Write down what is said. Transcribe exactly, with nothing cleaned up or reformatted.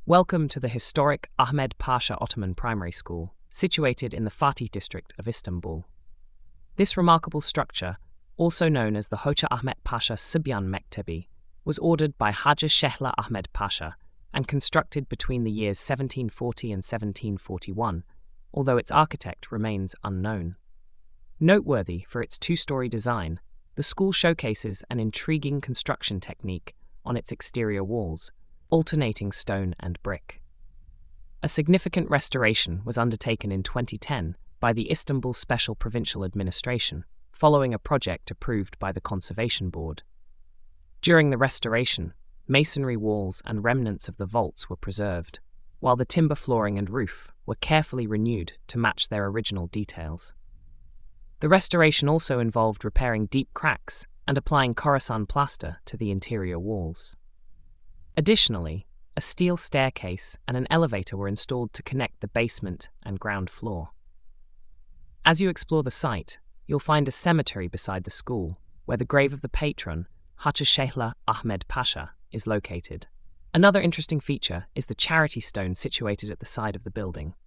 Welcome to the historic Ahmed Pasha Ottoman Primary School, situated in the Fatih district of Istanbul. This remarkable structure, also known as the Hoca Ahmet Pasha Sibyan Mektebi, was ordered by Haji Shehla Ahmed Pasha and constructed between the years seventeen forty and seventeen forty-one, although its architect remains unknown. Noteworthy for its two-story design, the school showcases an intriguing construction technique on its exterior walls, alternating stone and brick. A significant restoration was undertaken in twenty ten by the Istanbul Special Provincial Administration, following a project approved by the Conservation Board. During the restoration, masonry walls and remnants of the vaults were preserved, while the timber flooring and roof were carefully renewed to match their original details. The restoration also involved repairing deep cracks and applying Khorasan plaster to the interior walls. Additionally, a steel staircase and an elevator were installed to connect the basement and ground floor. As you explore the site, you'll find a cemetery beside the school, where the grave of the patron, Haji Shehla Ahmed Pasha, is located. Another interesting feature is the charity stone situated at the side of the building.